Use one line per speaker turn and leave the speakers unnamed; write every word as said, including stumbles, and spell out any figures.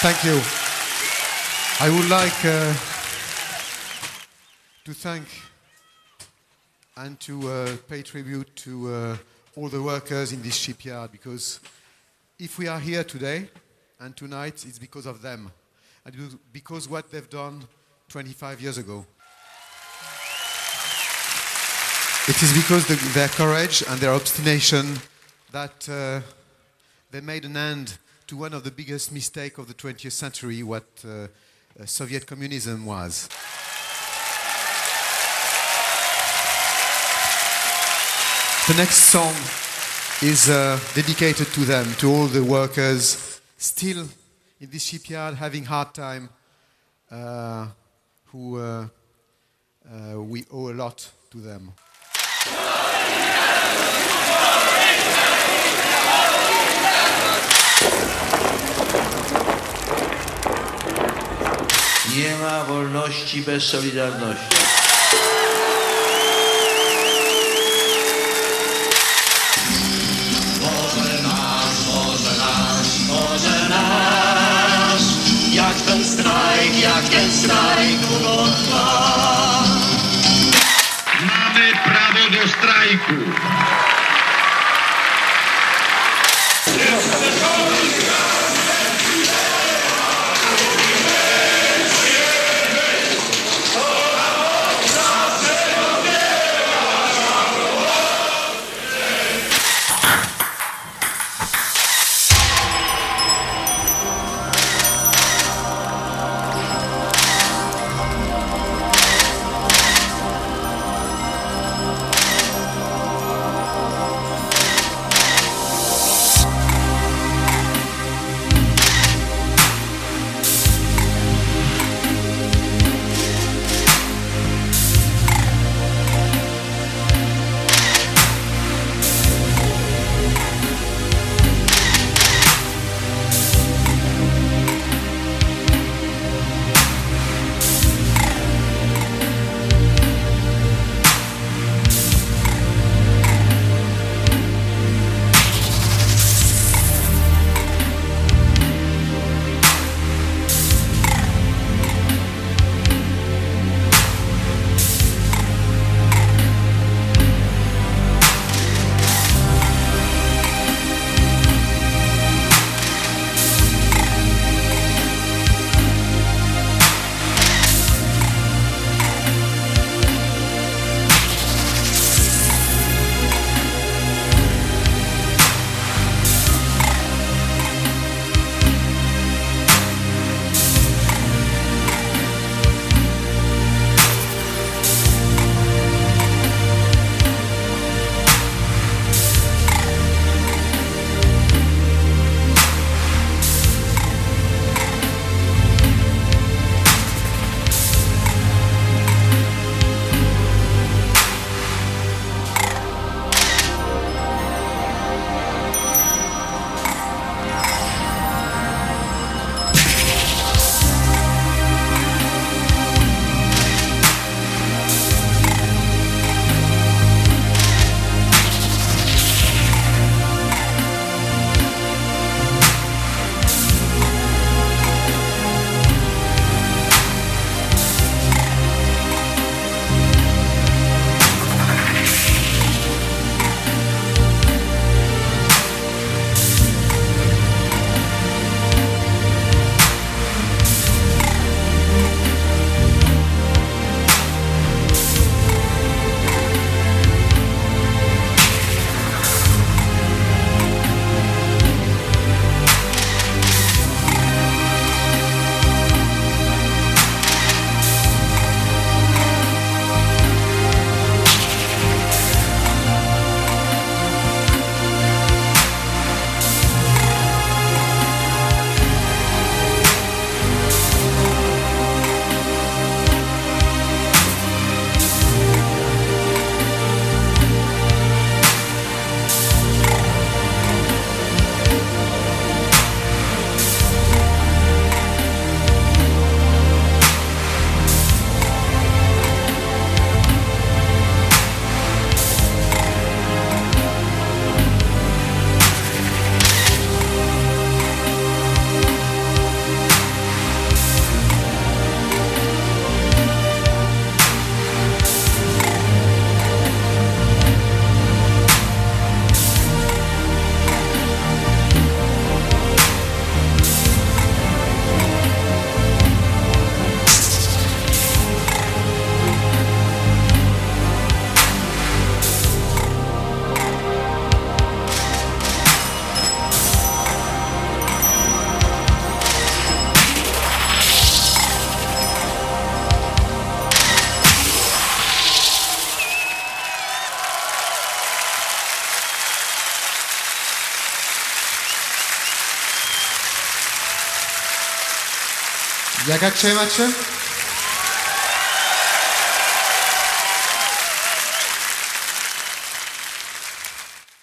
Thank you. I would like uh, to thank and to uh, pay tribute to uh, all the workers in this shipyard, because if we are here today and tonight, it's because of them, and because what they've done twenty-five years ago. It is because of their courage and their obstination that uh, they made an end to one of the biggest mistakes of the twentieth century, what uh, uh, Soviet communism was. The next song is uh, dedicated to them, to all the workers still in this shipyard having hard time, uh, who uh, uh, we owe a lot to them.
Nie ma wolności bez solidarności.
Boże nasz, Boże nasz, Boże nasz, jak ten strajk, jak ten strajk długo trwa.
Mamy prawo do strajku.
Jak Akçay Maçı?